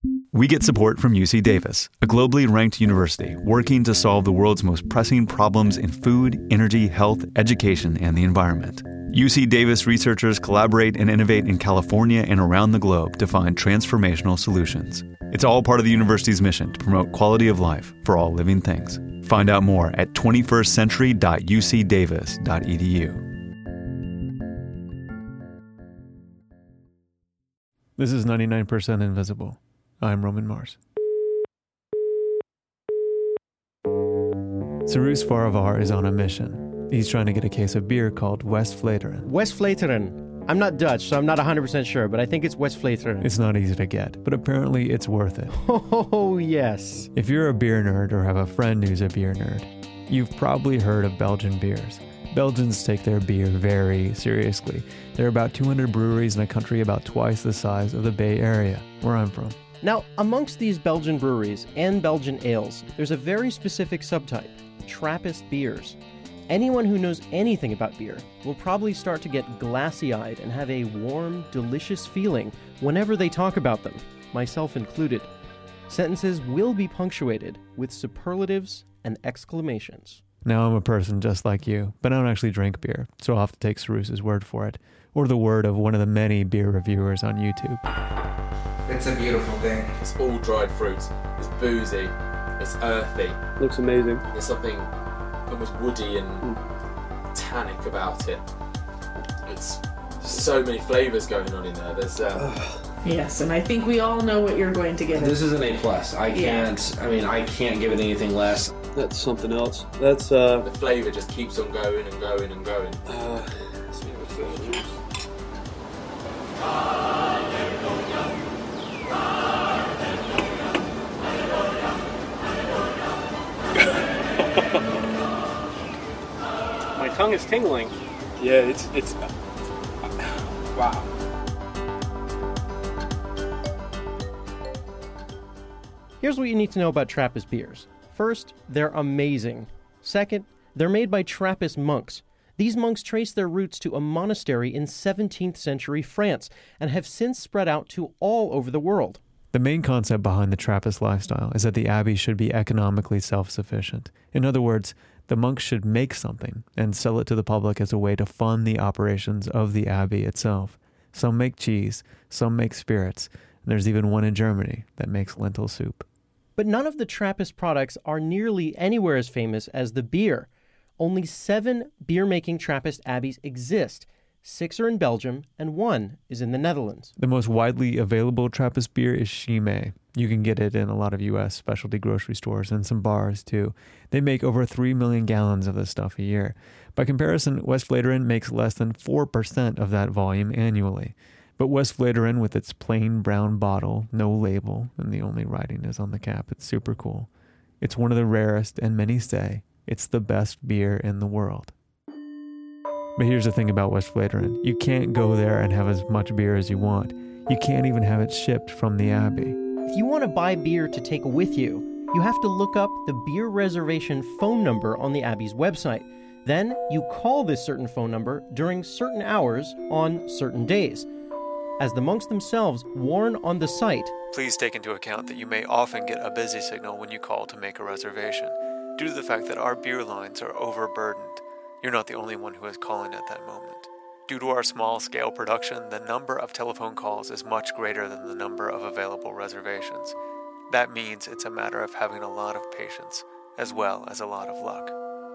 We get support from UC Davis, a globally ranked university working to solve the world's most pressing problems in food, energy, health, education, and the environment. UC Davis researchers collaborate and innovate in California and around the globe to find transformational solutions. It's all part of the university's mission to promote quality of life for all living things. Find out more at 21stcentury.ucdavis.edu. This is 99% Invisible. I'm Roman Mars. Cyrus Farivar is on a mission. He's trying to get a case of beer called Westvleteren. Westvleteren. I'm not Dutch, so I'm not 100% sure, but I think it's Westvleteren. It's not easy to get, but apparently it's worth it. Oh, yes. If you're a beer nerd or have a friend who's a beer nerd, you've probably heard of Belgian beers. Belgians take their beer very seriously. There are about 200 breweries in a country about twice the size of the Bay Area, where I'm from. Now, amongst these Belgian breweries and Belgian ales, there's a very specific subtype, Trappist beers. Anyone who knows anything about beer will probably start to get glassy-eyed and have a warm, delicious feeling whenever they talk about them, myself included. Sentences will be punctuated with superlatives and exclamations. Now I'm a person just like you, but I don't actually drink beer, so I'll have to take Cyrus's word for it, or the word of one of the many beer reviewers on YouTube. It's a beautiful thing. It's all dried fruits. It's boozy. It's earthy. Looks amazing. There's something almost woody and tannic about it. It's so many flavors going on in there. There's Yes, and I think we all know what you're going to give it. This is an A+. I can't give it anything less. That's something else. That's the flavor just keeps on going and going and going. Let's see what this is. My tongue is tingling. Yeah, it's wow. Here's what you need to know about Trappist beers. First, they're amazing. Second, they're made by Trappist monks. These monks trace their roots to a monastery in 17th century France and have since spread out to all over the world. The main concept behind the Trappist lifestyle is that the abbey should be economically self-sufficient. In other words, the monks should make something and sell it to the public as a way to fund the operations of the abbey itself. Some make cheese, some make spirits, and there's even one in Germany that makes lentil soup. But none of the Trappist products are nearly anywhere as famous as the beer. Only 7 beer-making Trappist abbeys exist. 6 are in Belgium, and 1 is in the Netherlands. The most widely available Trappist beer is Chimay. You can get it in a lot of U.S. specialty grocery stores and some bars, too. They make over 3 million gallons of this stuff a year. By comparison, Westvleteren makes less than 4% of that volume annually. But Westvleteren, with its plain brown bottle, no label, and the only writing is on the cap, it's super cool. It's one of the rarest, and many say it's the best beer in the world. But here's the thing about Westvleteren. You can't go there and have as much beer as you want. You can't even have it shipped from the abbey. If you want to buy beer to take with you, you have to look up the beer reservation phone number on the abbey's website. Then you call this certain phone number during certain hours on certain days. As the monks themselves warn on the site, please take into account that you may often get a busy signal when you call to make a reservation, due to the fact that our beer lines are overburdened. You're not the only one who is calling at that moment. Due to our small-scale production, the number of telephone calls is much greater than the number of available reservations. That means it's a matter of having a lot of patience, as well as a lot of luck.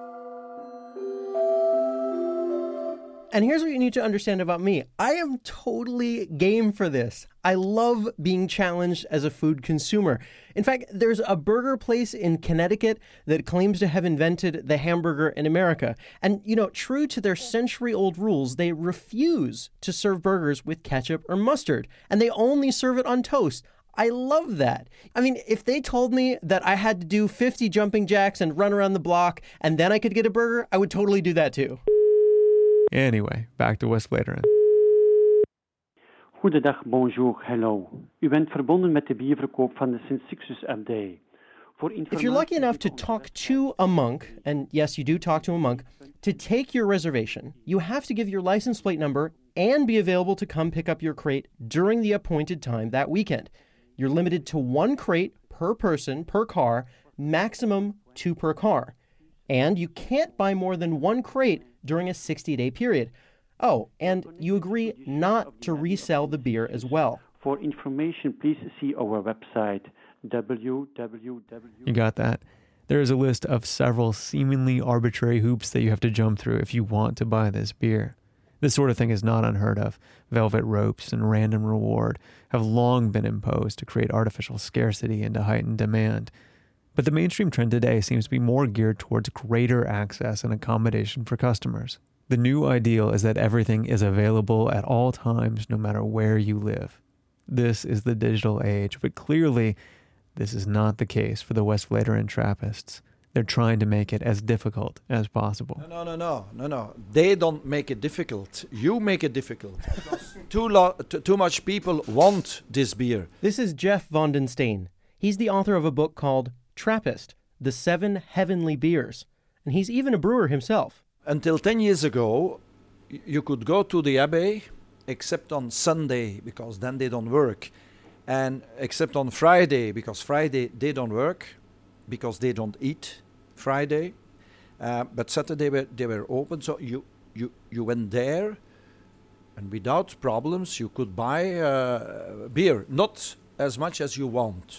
And here's what you need to understand about me. I am totally game for this. I love being challenged as a food consumer. In fact, there's a burger place in Connecticut that claims to have invented the hamburger in America. And, true to their century-old rules, they refuse to serve burgers with ketchup or mustard. And they only serve it on toast. I love that. I mean, if they told me that I had to do 50 jumping jacks and run around the block and then I could get a burger, I would totally do that too. Anyway, back to Westvleteren. Goedendag, bonjour, hello. U bent verbonden met de bierverkoop van de Sint-Sixtus-abdij. If you're lucky enough to talk to a monk, and yes, you do talk to a monk, to take your reservation, you have to give your license plate number and be available to come pick up your crate during the appointed time that weekend. You're limited to 1 crate per person per car, maximum 2 per car. And you can't buy more than 1 crate during a 60-day period. Oh, and you agree not to resell the beer as well. For information, please see our website, www. You got that? There is a list of several seemingly arbitrary hoops that you have to jump through if you want to buy this beer. This sort of thing is not unheard of. Velvet ropes and random reward have long been imposed to create artificial scarcity and to heighten demand. But the mainstream trend today seems to be more geared towards greater access and accommodation for customers. The new ideal is that everything is available at all times, no matter where you live. This is the digital age, but clearly this is not the case for the Westvleteren Trappists. They're trying to make it as difficult as possible. No. They don't make it difficult. You make it difficult. Too much people want this beer. This is Jeff Van den Steen. He's the author of a book called Trappist, The 7 Heavenly Beers. And he's even a brewer himself. Until 10 years ago, you could go to the Abbey, except on Sunday, because then they don't work. And except on Friday, because Friday they don't work, because they don't eat Friday. But Saturday they were open, so you went there, and without problems you could buy beer. Not as much as you want,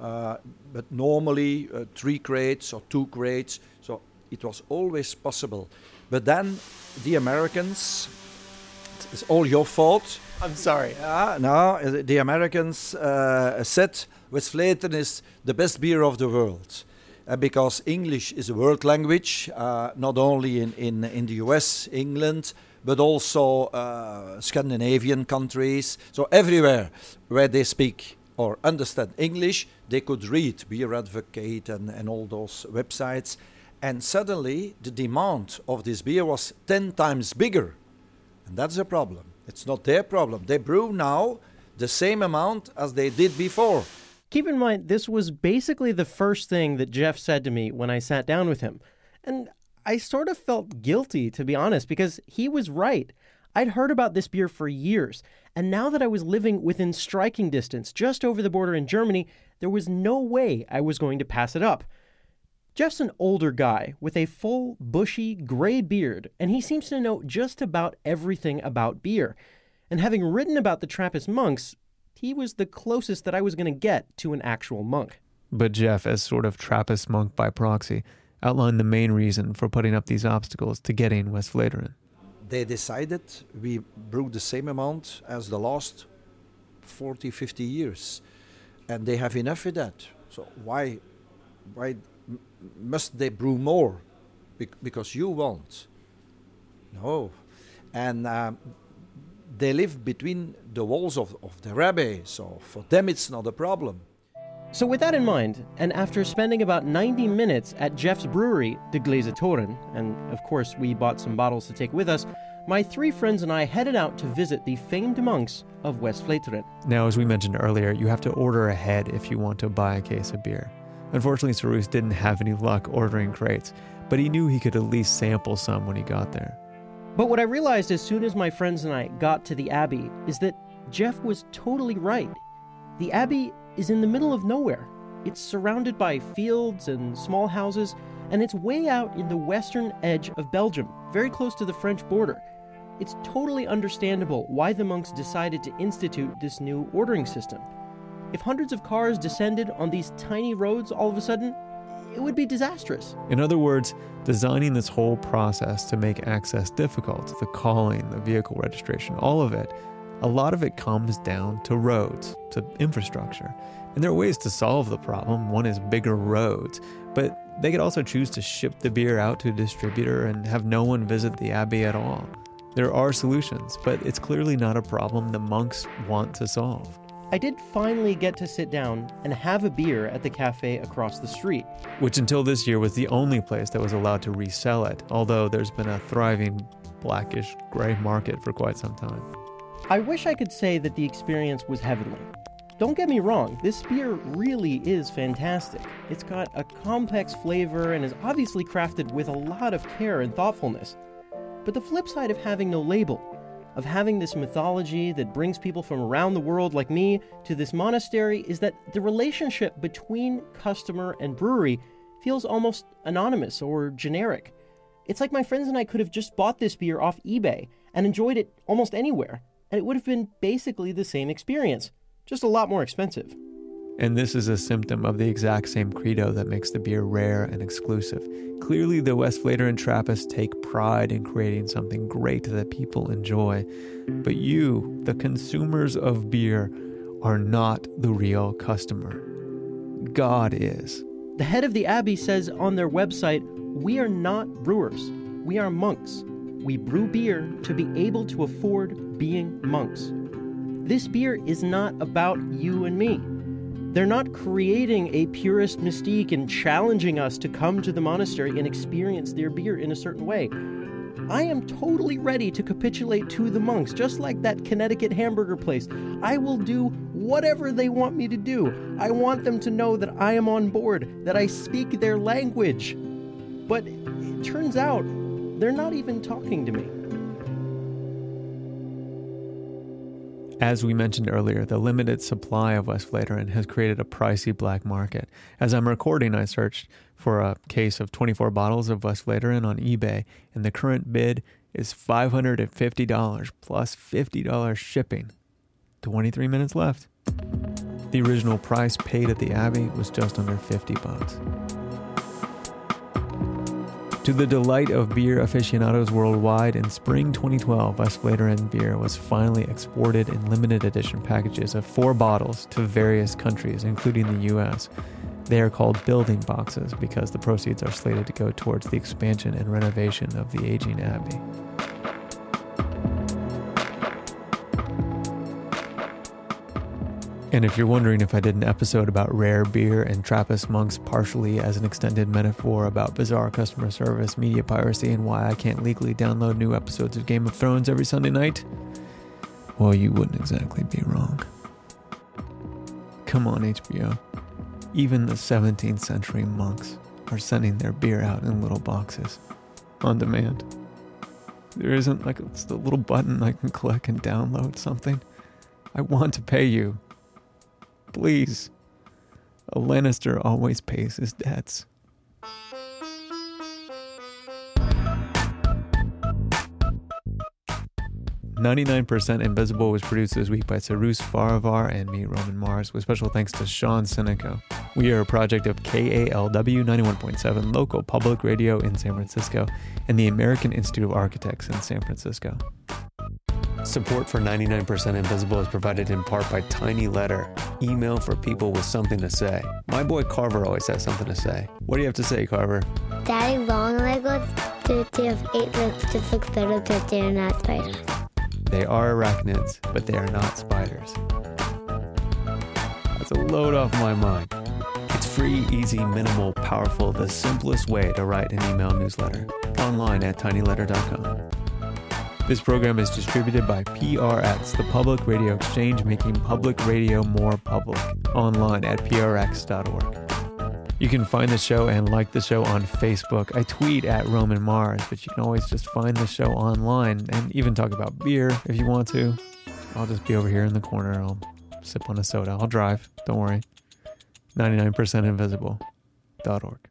but normally 3 crates or 2 crates, so it was always possible. But then the Americans, it's all your fault. I'm sorry. No, the Americans said Westvleteren is the best beer of the world. Because English is a world language, not only in the US, England, but also Scandinavian countries. So everywhere where they speak or understand English, they could read Beer Advocate and all those websites. And suddenly the demand of this beer was 10 times bigger. And that's a problem. It's not their problem. They brew now the same amount as they did before. Keep in mind, this was basically the first thing that Jeff said to me when I sat down with him. And I sort of felt guilty, to be honest, because he was right. I'd heard about this beer for years, and now that I was living within striking distance just over the border in Germany, there was no way I was going to pass it up. Jeff's an older guy with a full, bushy, gray beard, and he seems to know just about everything about beer. And having written about the Trappist monks, he was the closest that I was going to get to an actual monk. But Jeff, as sort of Trappist monk by proxy, outlined the main reason for putting up these obstacles to getting Westvleteren. They decided we brew the same amount as the last 40, 50 years. And they have enough of that. So why must they brew more? Because you want. No. And they live between the walls of the Abbey, so for them it's not a problem. So with that in mind, and after spending about 90 minutes at Jeff's brewery, De Glazen Toren, and of course we bought some bottles to take with us, my 3 friends and I headed out to visit the famed monks of Westvleteren. Now, as we mentioned earlier, you have to order ahead if you want to buy a case of beer. Unfortunately, Cyrus didn't have any luck ordering crates, but he knew he could at least sample some when he got there. But what I realized as soon as my friends and I got to the Abbey is that Jeff was totally right. The Abbey is in the middle of nowhere. It's surrounded by fields and small houses, and it's way out in the western edge of Belgium, very close to the French border. It's totally understandable why the monks decided to institute this new ordering system. If hundreds of cars descended on these tiny roads all of a sudden, it would be disastrous. In other words, designing this whole process to make access difficult, the calling, the vehicle registration, all of it, a lot of it comes down to roads, to infrastructure. And there are ways to solve the problem. One is bigger roads, but they could also choose to ship the beer out to a distributor and have no one visit the Abbey at all. There are solutions, but it's clearly not a problem the monks want to solve. I did finally get to sit down and have a beer at the cafe across the street. Which until this year was the only place that was allowed to resell it, although there's been a thriving blackish gray market for quite some time. I wish I could say that the experience was heavenly. Don't get me wrong, this beer really is fantastic. It's got a complex flavor and is obviously crafted with a lot of care and thoughtfulness. But the flip side of having no label, of having this mythology that brings people from around the world like me to this monastery is that the relationship between customer and brewery feels almost anonymous or generic. It's like my friends and I could have just bought this beer off eBay and enjoyed it almost anywhere, and it would have been basically the same experience, just a lot more expensive. And this is a symptom of the exact same credo that makes the beer rare and exclusive. Clearly, the Westvleteren and Trappist take pride in creating something great that people enjoy. But you, the consumers of beer, are not the real customer. God is. The head of the Abbey says on their website, "We are not brewers. We are monks. We brew beer to be able to afford being monks." This beer is not about you and me. They're not creating a purist mystique and challenging us to come to the monastery and experience their beer in a certain way. I am totally ready to capitulate to the monks, just like that Connecticut hamburger place. I will do whatever they want me to do. I want them to know that I am on board, that I speak their language. But it turns out they're not even talking to me. As we mentioned earlier, the limited supply of Westvleteren has created a pricey black market. As I'm recording, I searched for a case of 24 bottles of Westvleteren on eBay, and the current bid is $550 plus $50 shipping. 23 minutes left. The original price paid at the Abbey was just under $50. To the delight of beer aficionados worldwide, in spring 2012, Westvleteren beer was finally exported in limited edition packages of 4 bottles to various countries, including the U.S. They are called building boxes because the proceeds are slated to go towards the expansion and renovation of the aging Abbey. And if you're wondering if I did an episode about rare beer and Trappist monks partially as an extended metaphor about bizarre customer service, media piracy, and why I can't legally download new episodes of Game of Thrones every Sunday night, well, you wouldn't exactly be wrong. Come on, HBO. Even the 17th century monks are sending their beer out in little boxes, on demand. There isn't like a little button I can click and download something. I want to pay you. Please. A Lannister always pays his debts. "99% Invisible" was produced this week by Cyrus Farivar and me, Roman Mars, with special thanks to Sean Sinico. We are a project of KALW 91.7 local public radio in San Francisco and the American Institute of Architects in San Francisco. Support for 99% Invisible is provided in part by Tiny Letter, email for people with something to say. My boy Carver always has something to say. What do you have to say, Carver? Daddy long legs have 8 legs just looks better because they're not spiders. They are arachnids, but they are not spiders. That's a load off my mind. It's free, easy, minimal, powerful, the simplest way to write an email newsletter. Online at tinyletter.com. This program is distributed by PRX, the Public Radio Exchange, making public radio more public. Online at prx.org. You can find the show and like the show on Facebook. I tweet at Roman Mars, but you can always just find the show online and even talk about beer if you want to. I'll just be over here in the corner. I'll sip on a soda. I'll drive. Don't worry. 99%invisible.org.